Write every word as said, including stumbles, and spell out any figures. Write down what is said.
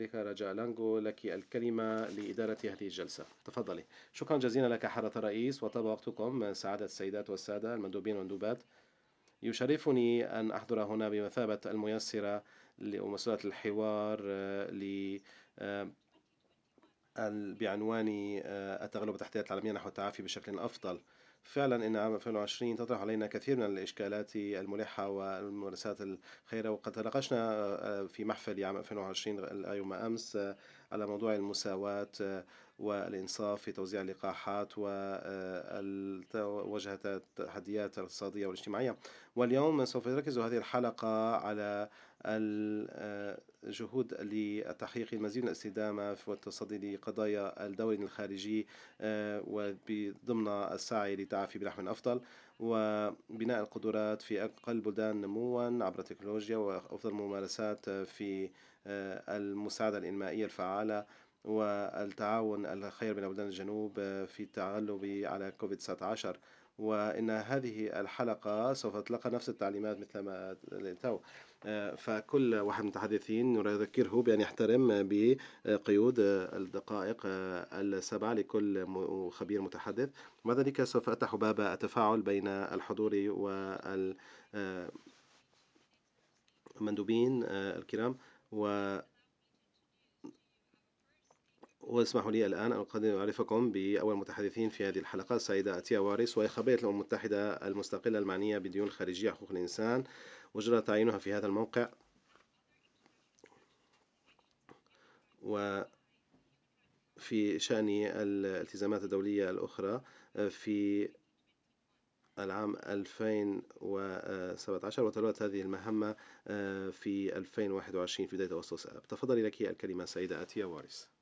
أريكا رجاء لانغو، لك الكلمة لإدارة هذه الجلسة، تفضلي. شكرا جزيلا لك حضرة الرئيس، وطاب وقتكم سعادة السيدات والسادة المندوبين والمندوبات. يشرفني أن أحضر هنا بمثابة الميسرة لمسألة الحوار ل بعنوان التغلب والتحديات العالمية نحو التعافي بشكل أفضل. فعلا إن عام ألفين وعشرين تطرح علينا كثير من الإشكالات الملحة والممارسات الخيرة، وقد تناقشنا في محفل عام ألفين وعشرين يوم أمس على موضوع المساواة والإنصاف في توزيع اللقاحات وواجهة التحديات الاقتصادية والاجتماعية. واليوم سوف نركز هذه الحلقة على الجهود لتحقيق المزيد من الاستدامة والتصدي لقضايا الدور الخارجي وضمن السعي للتعافي بنحو أفضل، وبناء القدرات في أقل البلدان نموا عبر التكنولوجيا، وأفضل الممارسات في المساعدة الإنمائية الفعالة، والتعاون الخير بين بلدان الجنوب في التغلب على كوفيد تسعة عشر. وإن هذه الحلقة سوف تتلقى نفس التعليمات مثل ما تو، فكل واحد من المتحدثين نذكره بأن يحترم بقيود الدقائق السبعة لكل خبير متحدث. بعد ذلك سوف أفتح باب التفاعل بين الحضور والمندوبين الكرام. و واسمحوا لي الآن أن أقدم أعرفكم بأول متحدثين في هذه الحلقة، السيدة أتيا واريس، وهي خبيرة الأمم المتحدة المستقلة المعنية بالديون الخارجية وحقوق الإنسان، وجرى تعيينها في هذا الموقع وفي شأن الالتزامات الدولية الأخرى في العام ألفين وسبعة عشر، وتولت هذه المهمة في ألفين وواحد وعشرين في بداية أغسطس. تفضلي لك الكلمة سيدة أتيا واريس.